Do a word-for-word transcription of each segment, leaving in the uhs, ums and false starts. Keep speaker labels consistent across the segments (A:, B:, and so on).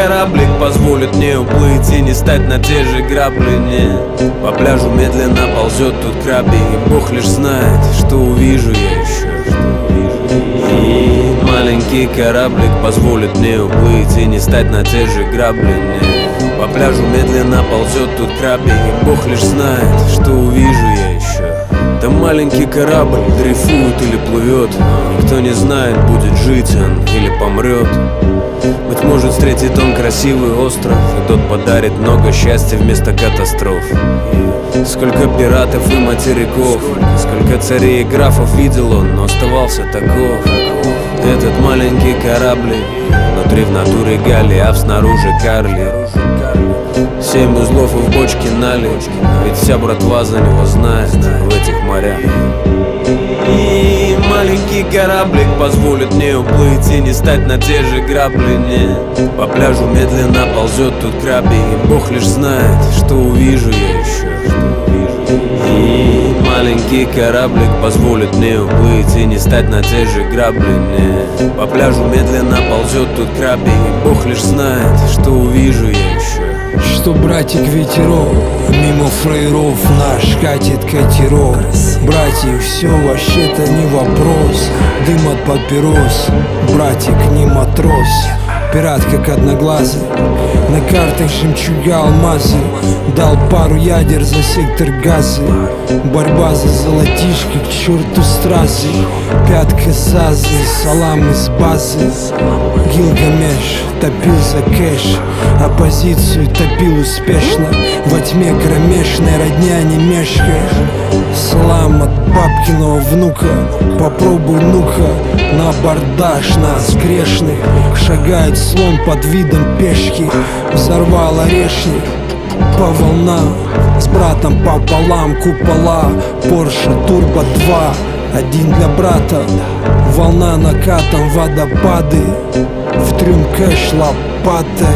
A: кораблик позволит мне уплыть и не стать на те же грабли. Не. По пляжу медленно ползет тут краби, и Бог лишь знает, что увижу я еще. И маленький кораблик позволит мне уплыть и не стать на те же грабли. Не. По пляжу медленно ползет тут краби, и Бог лишь знает, что увижу я еще. Там маленький корабль дрейфует или плывет, никто не знает, будет жить он или помрет. Быть может, встретит он красивый остров, и тот подарит много счастья вместо катастроф. И сколько пиратов и материков, сколько царей и графов видел он, но оставался таков. Этот маленький кораблик, внутри в натуре галлиаф, снаружи Карли. Семь узлов и в бочке налить, ведь вся братва за него знает в этих морях. И маленький кораблик позволит мне уплыть и не стать на те же грабли. Не. По пляжу медленно ползет тут краби, и Бог лишь знает, что увижу я еще. И маленький кораблик позволит мне уплыть и не стать на те же грабли. Не. По пляжу медленно ползет тут краби, и Бог лишь знает, что увижу я еще.
B: Что братик ветерок, мимо фрейров наш катит катерок. Братик, все вообще-то не вопрос, дым от папирос, братик не матрос. Пират как одноглазый, на картах жемчуга алмазы. Дал пару ядер за сектор газы. Борьба за золотишки, к черту стразы. Пятка сазы, салам из базы. Гилгамеш топил за кэш, оппозицию топил успешно. Во тьме кромешной родня не мешкая. Салам от бабкиного внука, попробуй ну-ка на абордаж нас грешных. Шагает слон под видом пешки, взорвал орешник по волнам. С братом пополам купола, Порше Турбо два. Один для брата, волна накатом, водопады. В трюм кэш лопатой.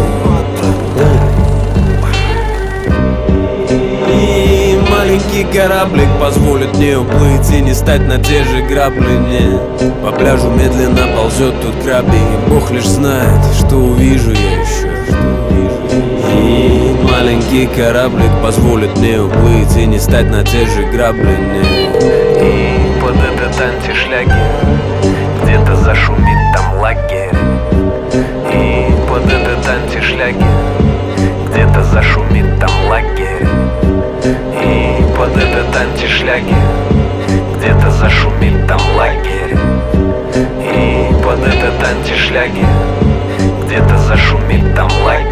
A: И маленький кораблик позволит мне уплыть и не стать на те же грабли. Не. По пляжу медленно ползет тут краби, и Бог лишь знает, что увижу я еще. И маленький кораблик позволит мне уплыть и не стать на те же грабли. Не. И под этот антишлягер где-то зашумит там лагерь. И под этот антишлягер где-то зашумит там лагерь. И под этот антишлягер где-то зашумит там лагерь. И под этот антишлягер где-то зашумит там лагерь.